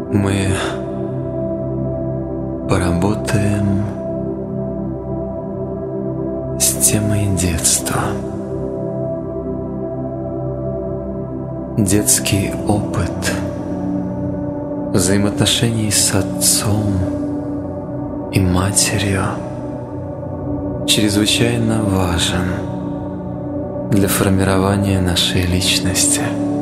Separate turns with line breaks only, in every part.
Мы поработаем с темой детства. Детский опыт взаимоотношений с отцом и матерью чрезвычайно важен для формирования нашей личности.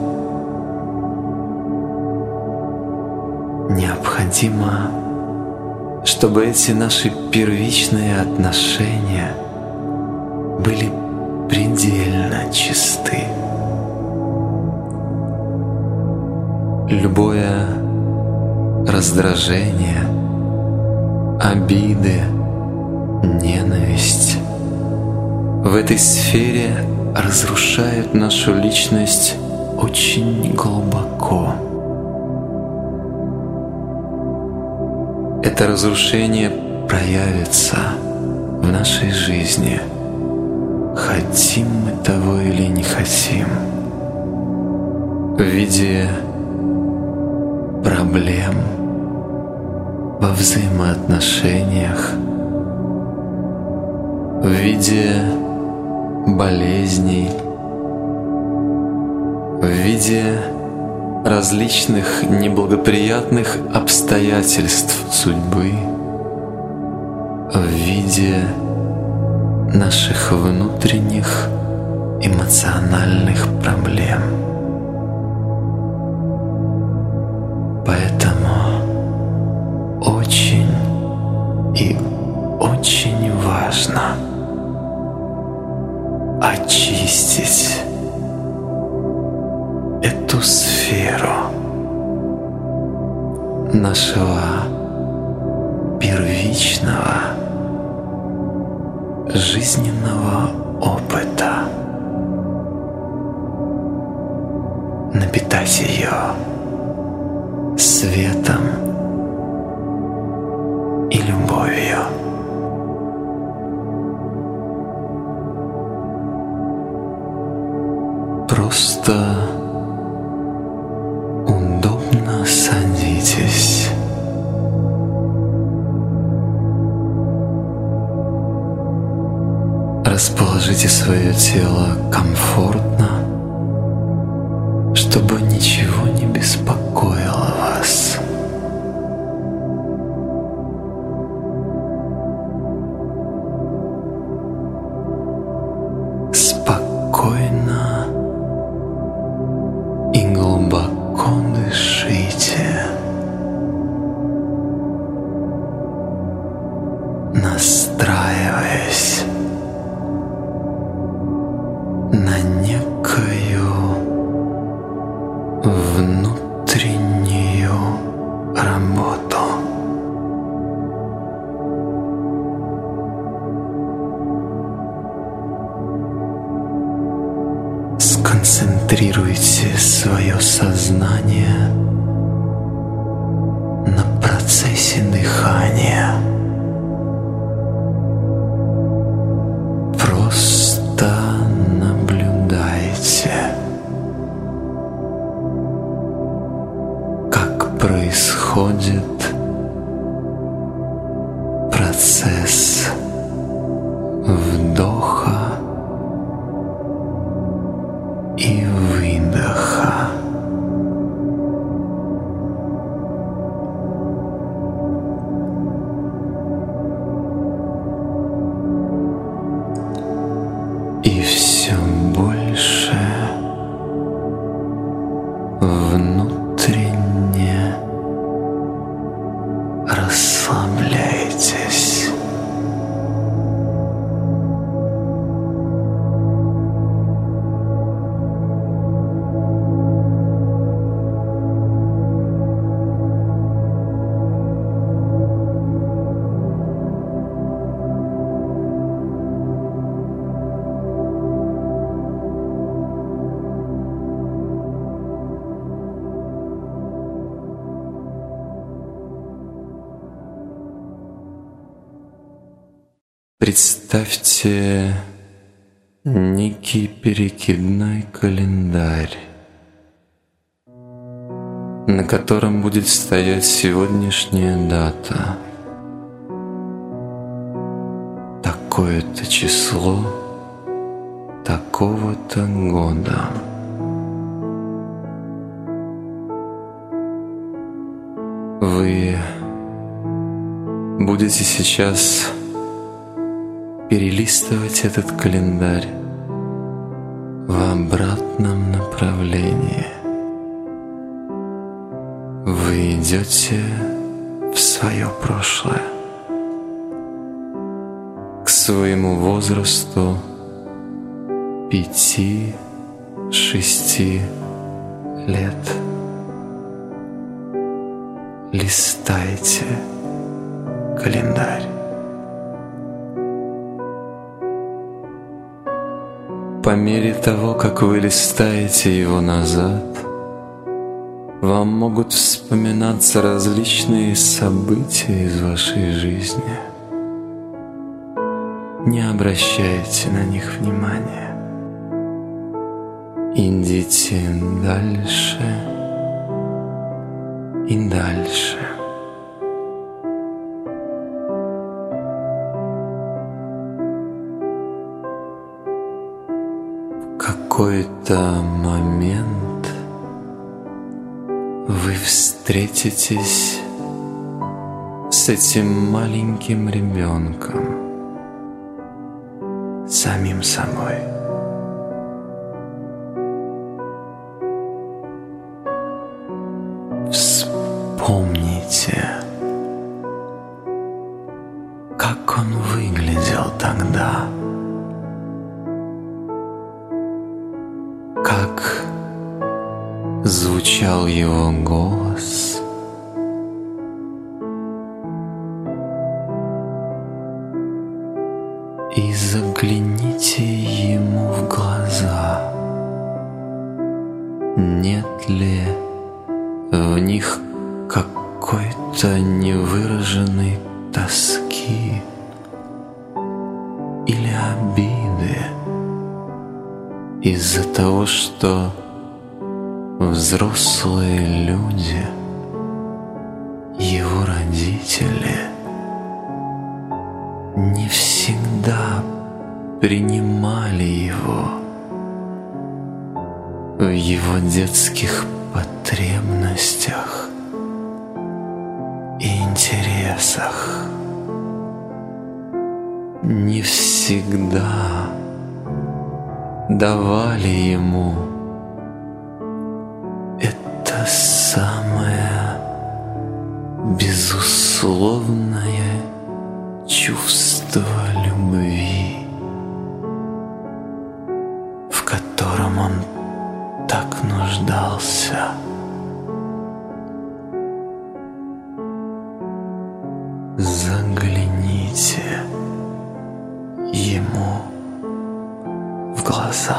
Необходимо, чтобы эти наши первичные отношения были предельно чисты. Любое раздражение, обиды, ненависть в этой сфере разрушают нашу личность очень глубоко. Это разрушение проявится в нашей жизни, хотим мы того или не хотим, в виде проблем во взаимоотношениях, в виде болезней, в виде различных неблагоприятных обстоятельств судьбы, в виде наших внутренних эмоциональных проблем. Поэтому очень и очень важно очистить эту сферу нашего первичного жизненного опыта, напитать ее светом и любовью. Просто удобно садитесь. Расположите свое тело комфортно, чтобы ничего не беспокоило вас. Спокойно и глубоко дышите, настраиваясь на некую внутреннюю работу. Сконцентрируйте свое сознание на процессе дыхания. Просто наблюдайте, как происходит процесс вдоха и выдоха. И все больше внутренне расслабляйтесь. Представьте некий перекидной календарь. на котором будет стоять сегодняшняя дата. Такое-то число, такого-то года. Вы будете сейчас перелистывать этот календарь в обратном направлении. Вы идете в свое прошлое, к своему возрасту 5-6 лет. Листайте календарь. По мере того, как вы листаете его назад, вам могут вспоминаться различные события из вашей жизни. Не обращайте на них внимания. Идите дальше и дальше. В какой-то момент вы встретитесь с этим маленьким ребенком, самим собой. Вспомните, как он выглядел тогда, как звучал его голос, и загляните ему в глаза. Нет ли в них какой-то невыраженной тоски или обиды из-за того, что взрослые люди, его родители, не всегда принимали его в его детских потребностях и интересах, не всегда давали ему это самое безусловное чувство любви, в котором он так нуждался. Загляните ему в глаза.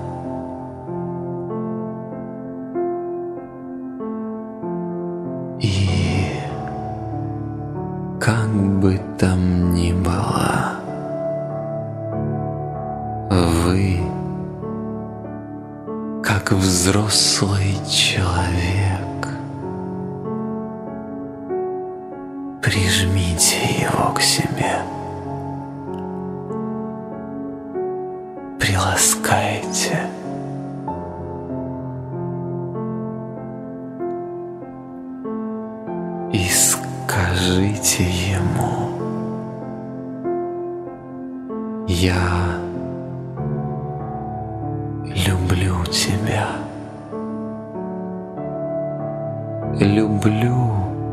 И как бы там ни было, вы, как взрослый человек, прижмите его к себе, приласкайте, и скажите ему: «Я люблю тебя, люблю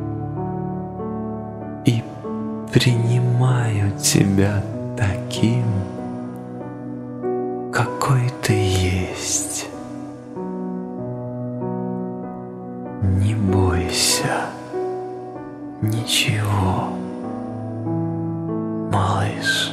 и принимаю тебя таким, какой ты есть. Не бойся ничего, малыш».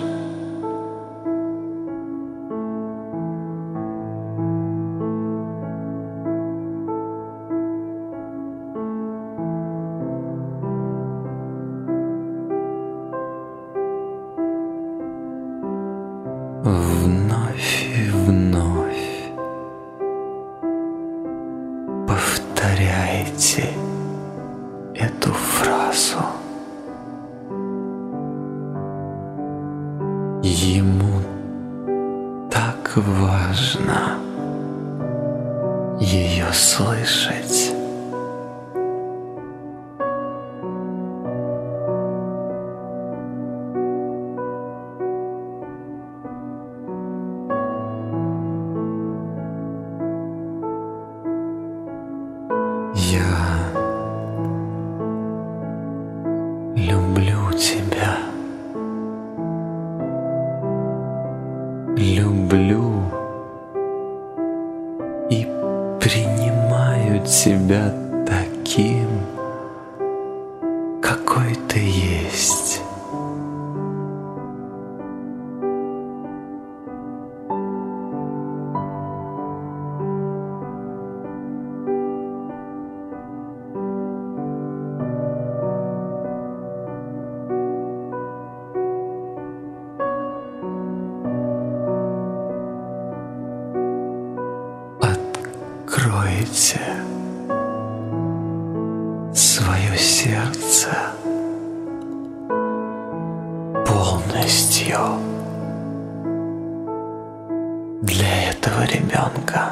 Вновь и вновь повторяй Повторяйте эту фразу. Ему так важно ее слышать. Я люблю тебя. Люблю и принимаю тебя таким, какой ты есть. Откройте свое сердце полностью для этого ребенка.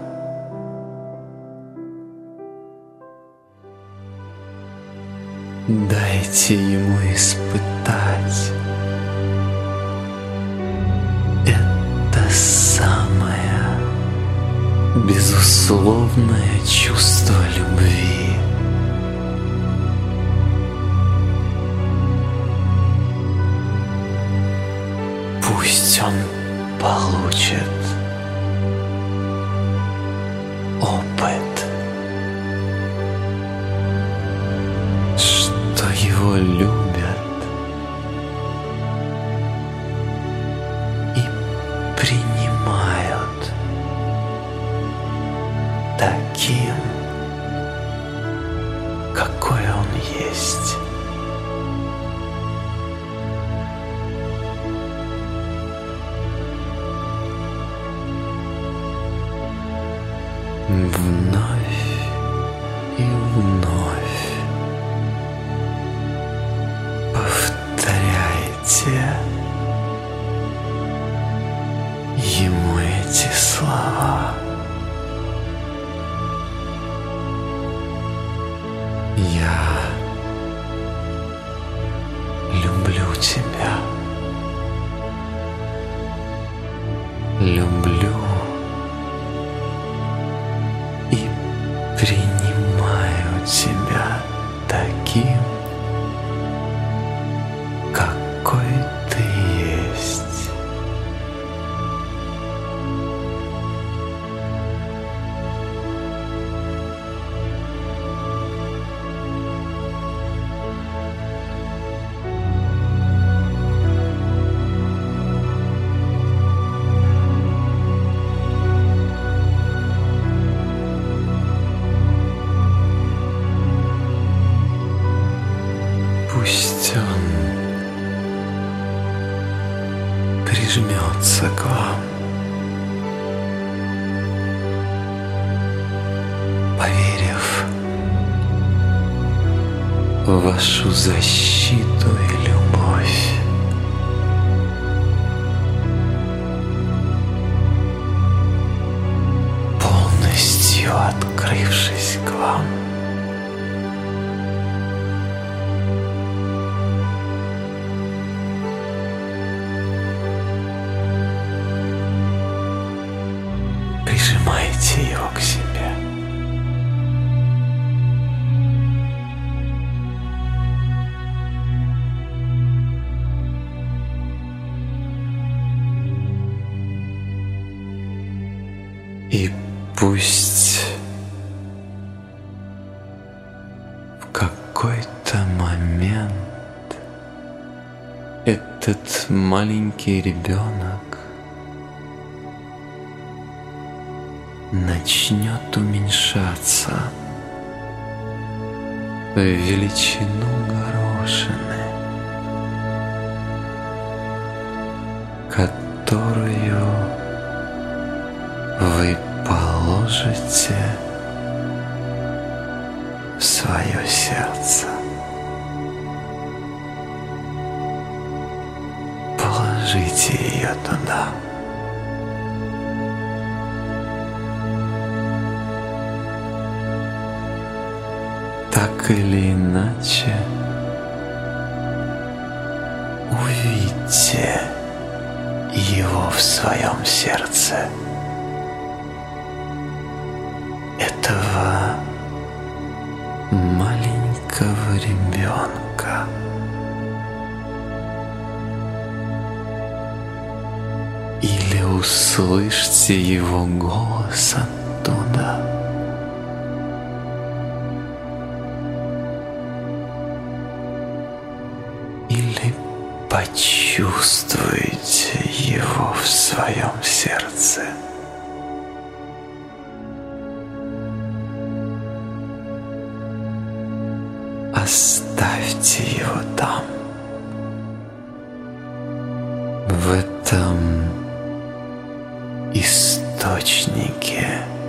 Дайте ему испытать это самое безусловное чувство любви. Пусть он получит опыт, что его любят и принимают таким, какой он есть. Вновь и вновь повторяйте ему эти слова. Я люблю тебя. Люблю и принимаю тебя таким, какой ты есть. Пусть он прижмется к вам, поверив в вашу защиту и любовь. Полностью открывшись к вам. Прижимайте его к себе. И пусть в какой-то момент этот маленький ребенок начнет уменьшаться в величину горошины, которую вы положите в свое сердце. Положите ее туда. Так или иначе, увидьте его в своем сердце. Этого маленького ребенка. Или услышьте его голос оттуда. Или почувствуйте его в своем сердце. Оставьте его там, в этом источнике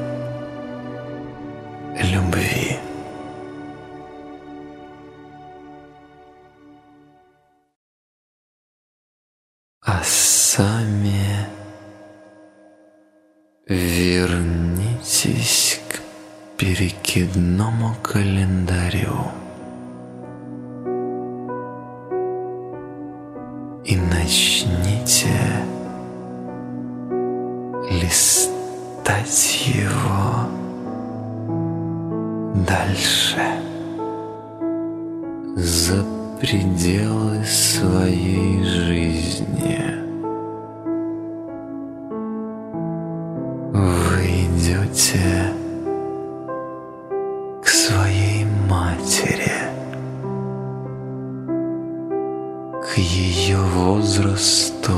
любви. А сами вернитесь к перекидному календарю и начните листать его дальше, за пределы своей жизни. Вы идете к своей матери, к ее возрасту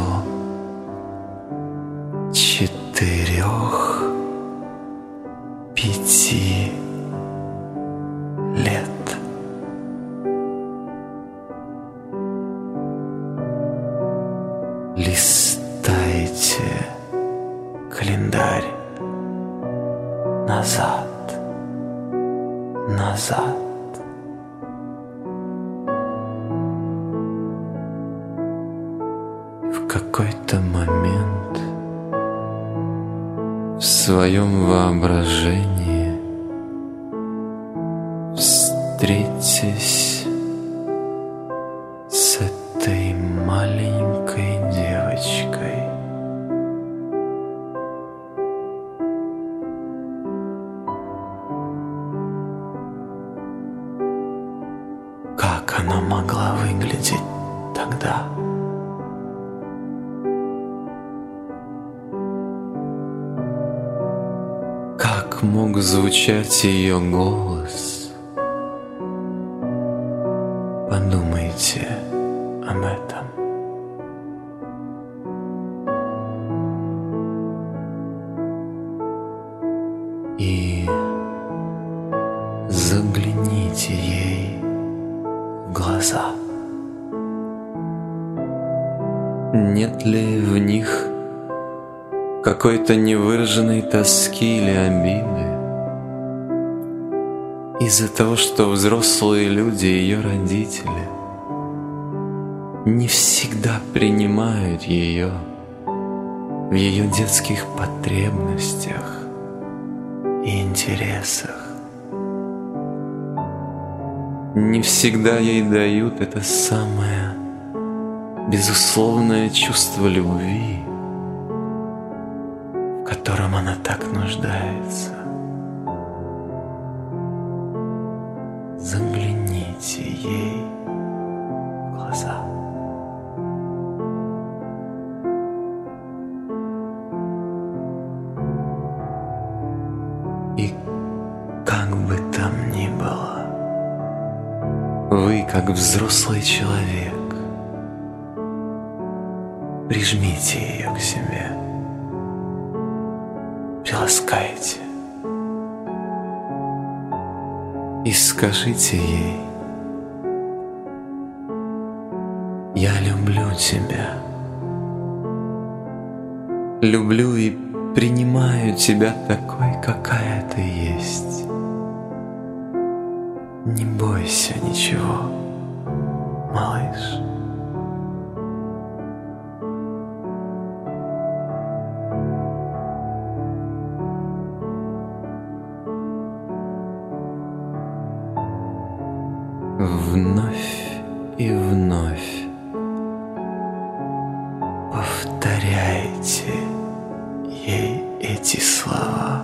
4-5 лет. Листайте календарь назад, назад. В какой-то момент в своем воображении встретитесь с этой маленькой девочкой. Как она могла выглядеть тогда? Как мог звучать ее голос? Подумайте об этом. И загляните ей в глаза. Нет ли в них какой-то невыраженной тоски или обиды из-за того, что взрослые люди, ее родители, не всегда принимают ее в ее детских потребностях и интересах, не всегда ей дают это самое безусловное чувство любви, в котором она так нуждается. Загляните ей в глаза. И как бы там ни было, вы, как взрослый человек, прижмите ее к себе, приласкайте и скажите ей: «Я люблю тебя, люблю и принимаю тебя такой, какая ты есть. Не бойся ничего, малыш. Вновь и вновь повторяйте ей эти слова.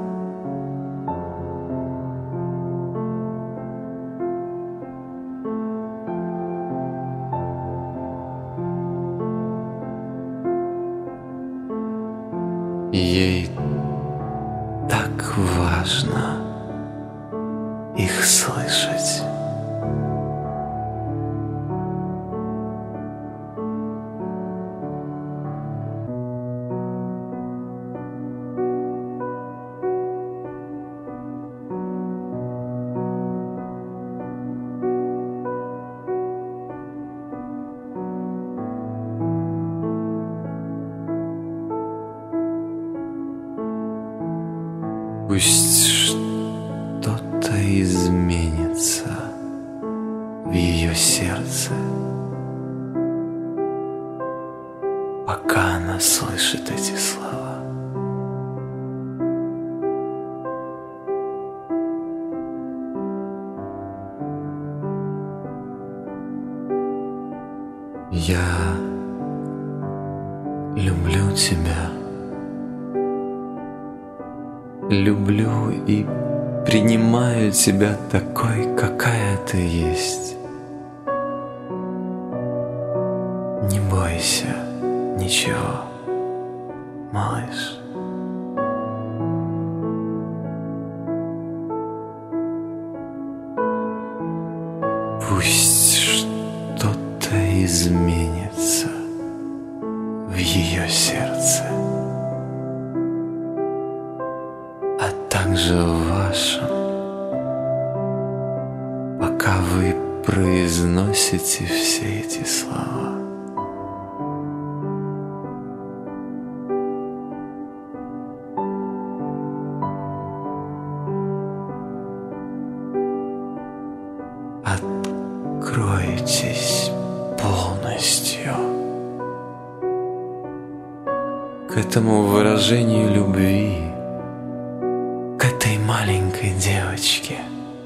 Ей так важно их слышать. Пусть что-то изменится в ее сердце, пока она слышит эти слова. Я люблю тебя. Люблю и принимаю тебя такой, какая ты есть. Не бойся ничего, малыш. Пусть что-то изменится в ее сердце, а также в вашем, пока вы произносите все эти слова. Откройтесь полностью к этому выражению любви, к этой маленькой девочке.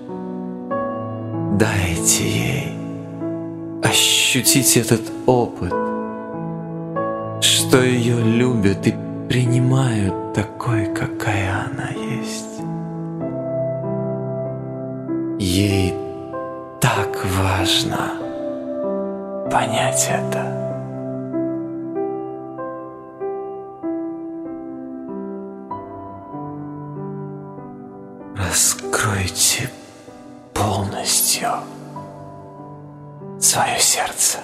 Дайте ей ощутить этот опыт, что ее любят и принимают такой, какая она есть. Ей так важно понять это. Раскройте полностью свое сердце.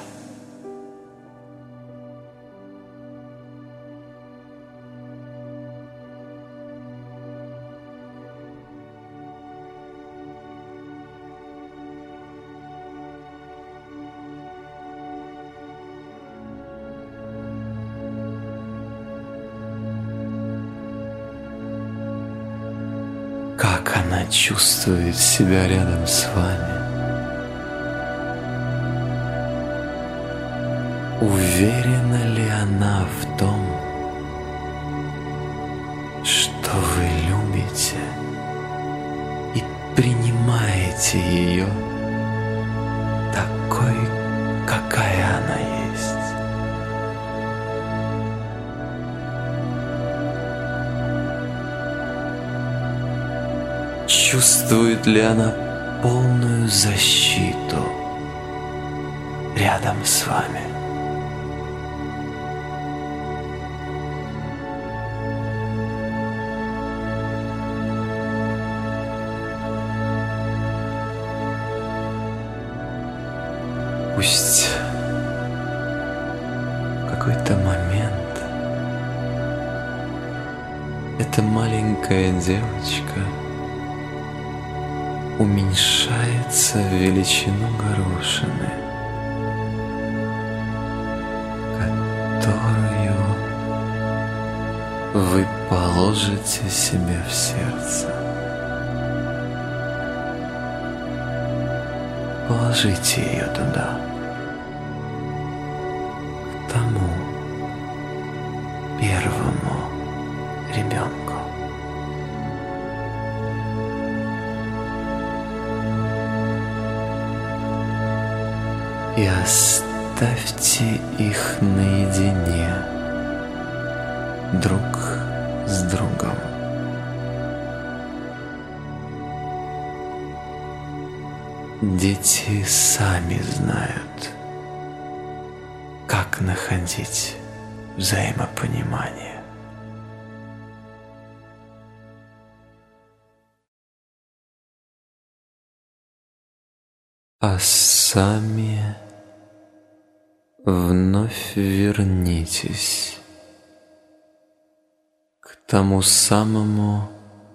Как она чувствует себя рядом с вами? Уверена ли она в том, что вы любите и принимаете ее такой, какая она есть? Чувствует ли она полную защиту рядом с вами? Пусть в какой-то момент эта маленькая девочка уменьшается в величину горошины, которую вы положите себе в сердце. положите ее туда, к тому первому ребенку. И оставьте их наедине друг с другом. Дети сами знают, как находить взаимопонимание. А сами вновь вернитесь к тому самому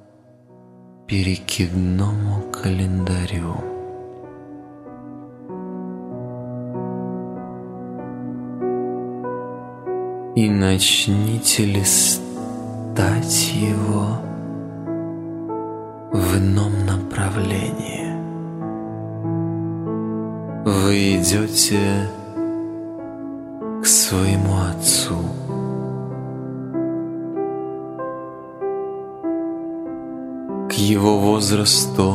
перекидному календарю. И начните листать его в ином направлении. Вы идете к своему отцу, к его возрасту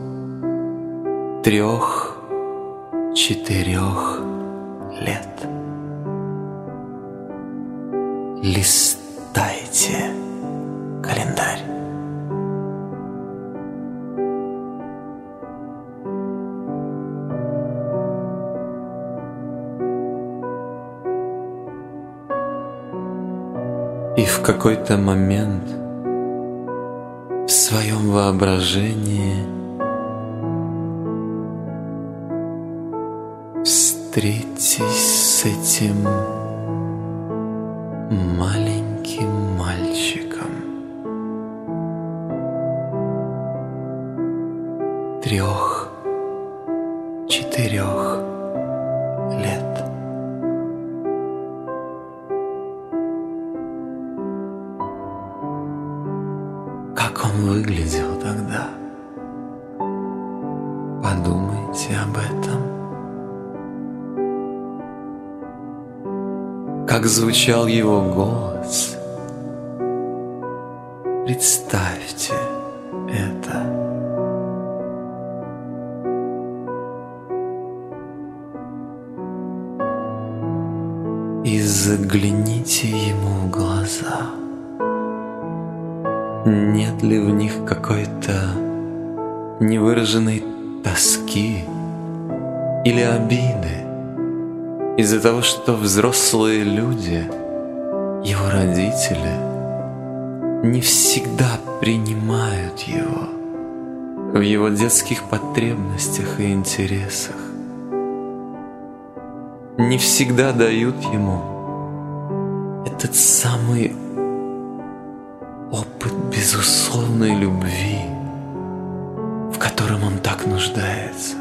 3-4 лет. Листайте календарь. И в какой-то момент в своем воображении встретитесь с этим маленьким мальчиком 3-4 лет. Как он выглядел тогда? Подумайте об этом. Как звучал его голос? Представьте это. И загляните ему в глаза. Нет ли в них какой-то невыраженной тоски или обиды из-за того, что взрослые люди, его родители, не всегда принимают его в его детских потребностях и интересах, не всегда дают ему этот самый опыт безусловной любви, в котором он так нуждается.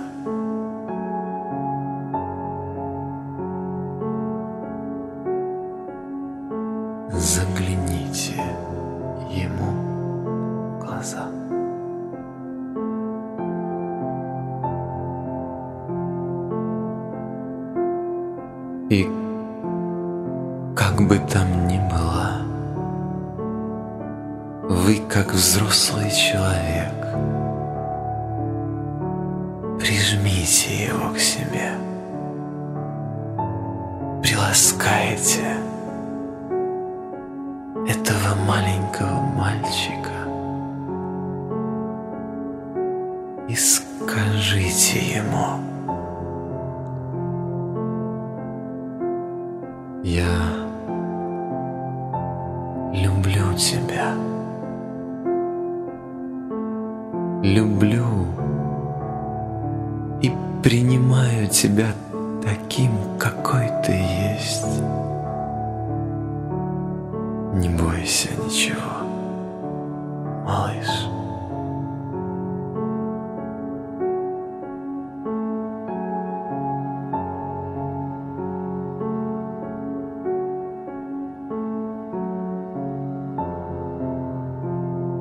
Загляните ему в глаза. И как бы там ни было, вы, как взрослый человек, прижмите его к себе, приласкайте этого маленького мальчика и скажите ему: «Я люблю тебя, люблю и принимаю тебя таким, какой ты есть. Не бойся ничего, малыш».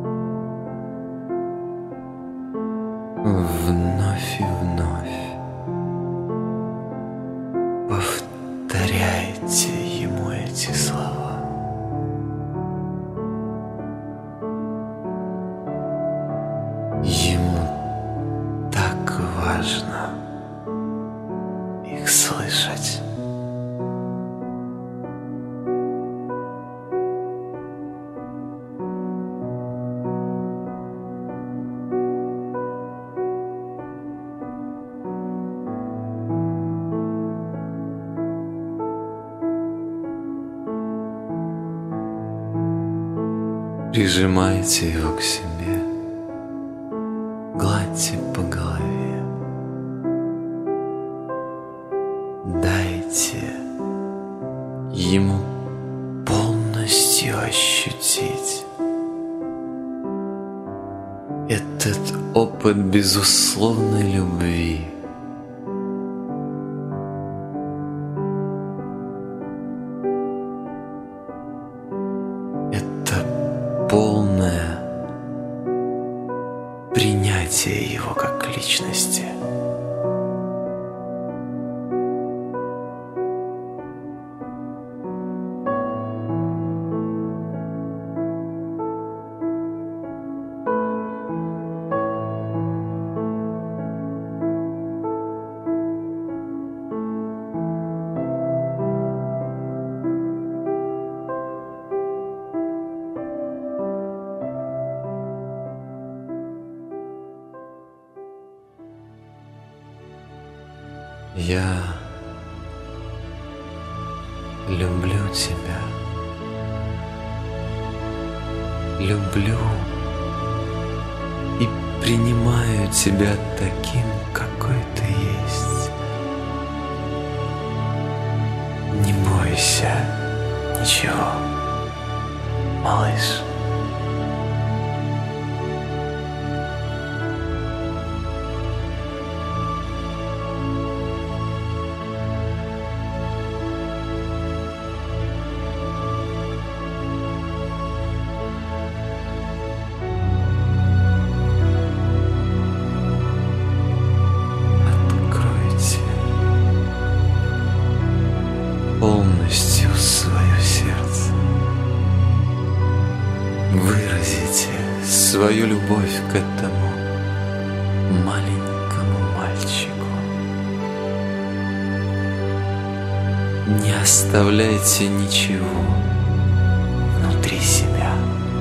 Вновь и вновь важно их слышать. Прижимайте его к себе, гладьте по голове, дайте ему полностью ощутить этот опыт безусловной любви. Полное принятие его как личности. Я люблю тебя, люблю и принимаю тебя таким, какой ты есть. Не бойся ничего, малыш. Полностью свое сердце. Выразите свою любовь к этому маленькому мальчику. Не оставляйте ничего внутри себя.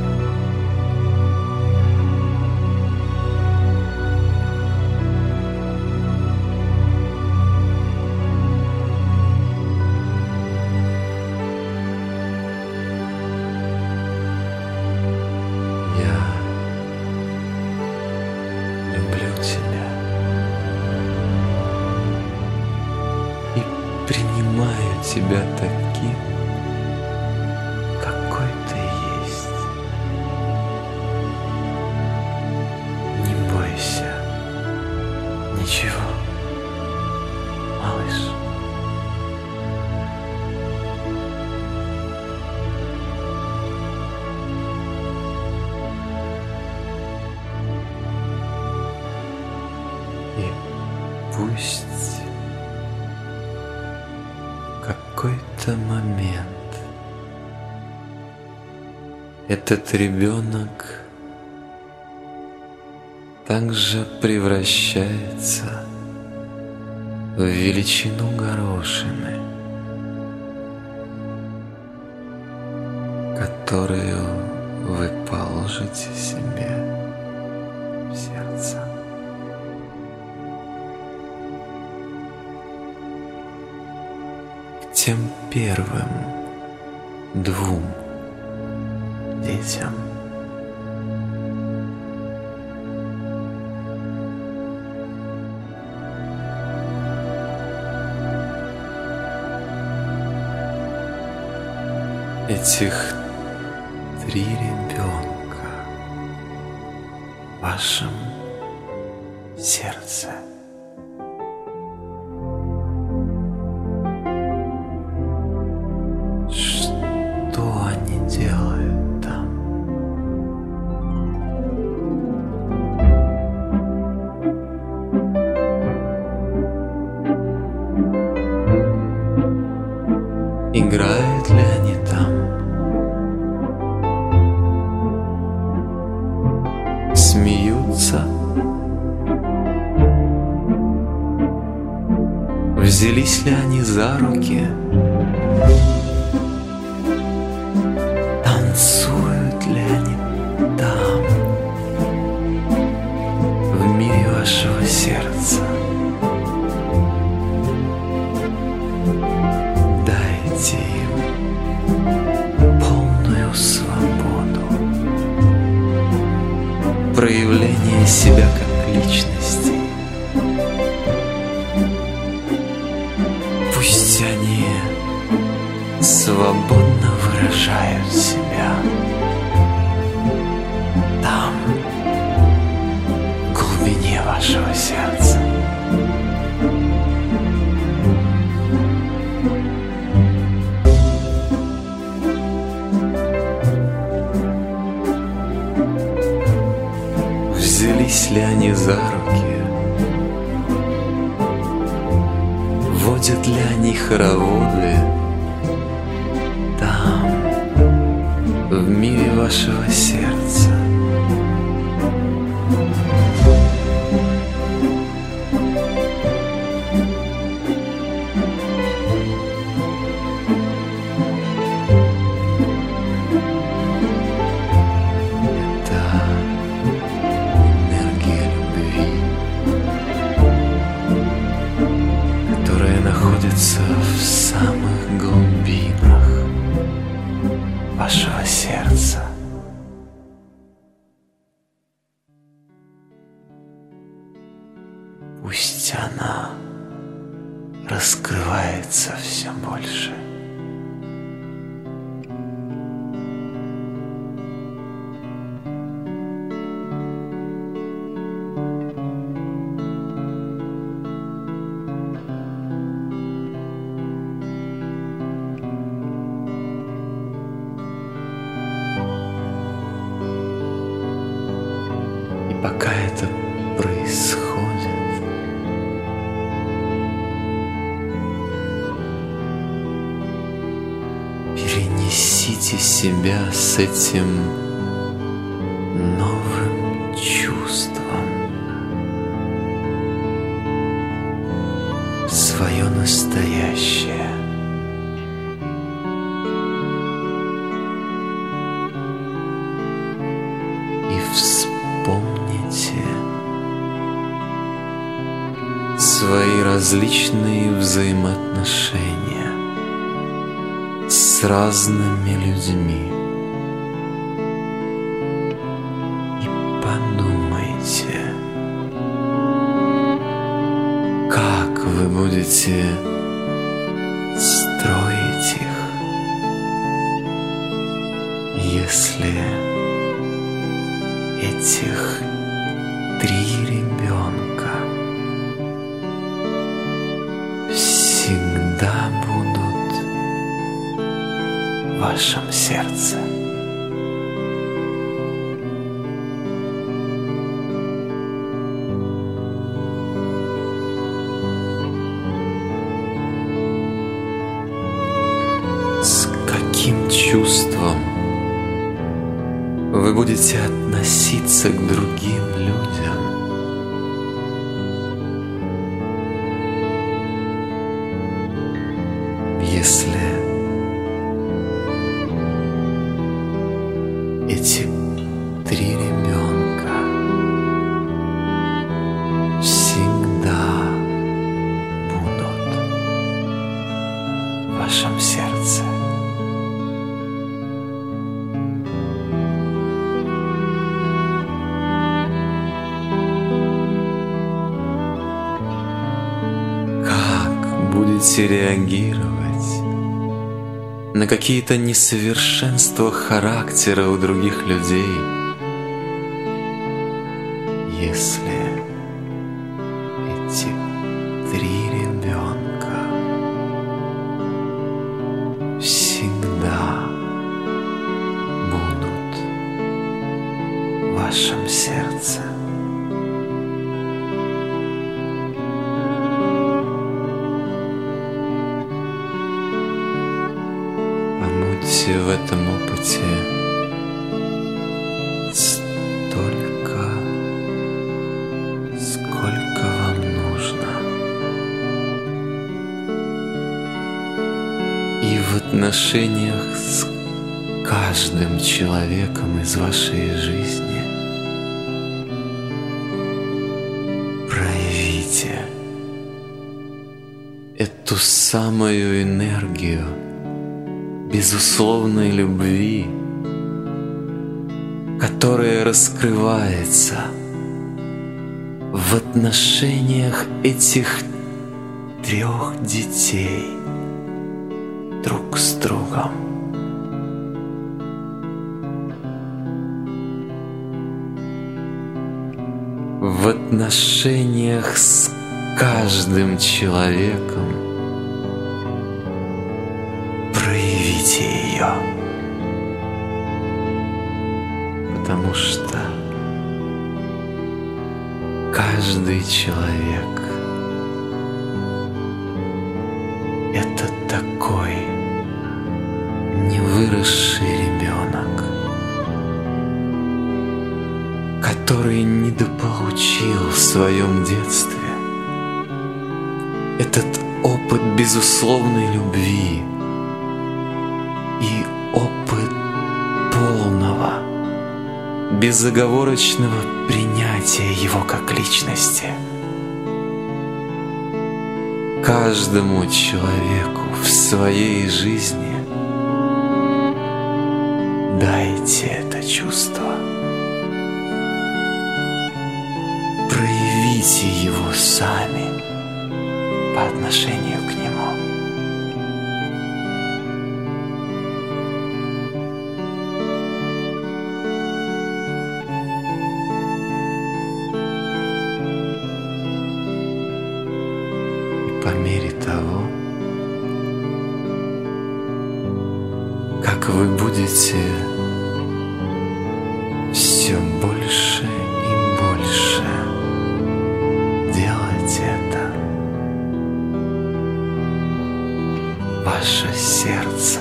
Принимаю тебя таким, какой ты есть. Не бойся ничего, малыш. И пусть в какой-то момент этот ребенок также превращается в величину горошины, которую вы положите себе в сердце. Тем первым двум детям. Этих 3 ребенка в вашем сердце. Что они делают там? Играют ли они там? Смеются? Взялись ли они за руки? Танцуют ли они там, в мире вашего сердца? Дайте им полную свободу, проявление себя как личности. Пусть они свободно выражают себя там, в глубине вашего сердца. Взялись ли они за руки? Водят ли они хороводы там, в мире вашего сердца? В самых глубинах вашего сердца. Пусть она раскрывается все больше. Пока это происходит, перенесите себя с этим новым чувством в свое настоящее. И вспомните свои различные взаимоотношения с разными людьми и подумайте, как вы будете строить их, если этих 3 ребенка всегда будут в вашем сердце. С каким чувством вы будете относиться к другим людям, если эти 3 ребенка всегда будут в вашем сердце? Будете реагировать на какие-то несовершенства характера у других людей, если эти 3 ребенка всегда будут в вашем сердце? Побудьте в этом опыте столько, сколько вам нужно. в отношениях с каждым человеком из вашей жизни. Проявите эту самую энергию безусловной любви, которая раскрывается в отношениях этих 3 детей друг с другом. В отношениях с каждым человеком проявите ее, потому что каждый человек — это такой невыросший ребенок, который недополучил в своем детстве этот опыт безусловной любви и опыт полного, безоговорочного принятия его как личности. Каждому человеку в своей жизни дайте это чувство. Проявите его сами по отношению к нему. И по мере того, как вы будете все больше и больше делать это, ваше сердце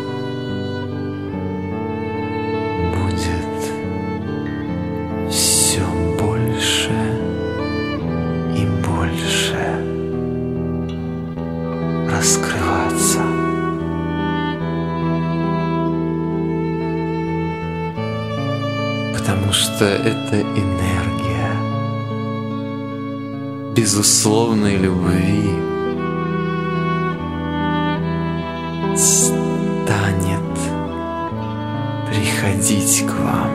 будет все больше и больше раскрываться. Потому что это энергия безусловной любви станет приходить к вам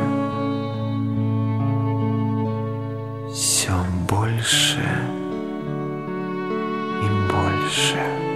все больше и больше.